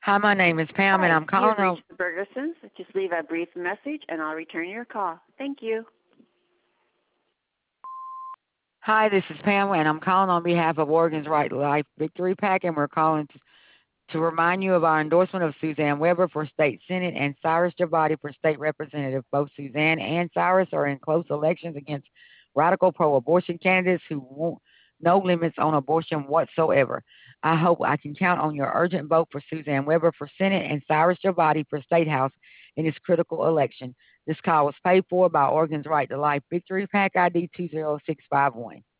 Hi, my name is Pam, and Hi, I'm calling you've on. reached the Bergersons. Just leave a brief message and I'll return your call. Thank you. Hi, this is Pam, and I'm calling on behalf of Oregon's Right to Life Victory PAC, and we're calling to remind you of our endorsement of Suzanne Weber for state senate and Cyrus Javati for state representative. Both Suzanne and Cyrus are in close elections against radical pro-abortion candidates who want no limits on abortion whatsoever. I hope I can count on your urgent vote for Suzanne Weber for Senate and Cyrus Javati for State House in this critical election. This call was paid for by Oregon's Right to Life Victory PAC ID 20651.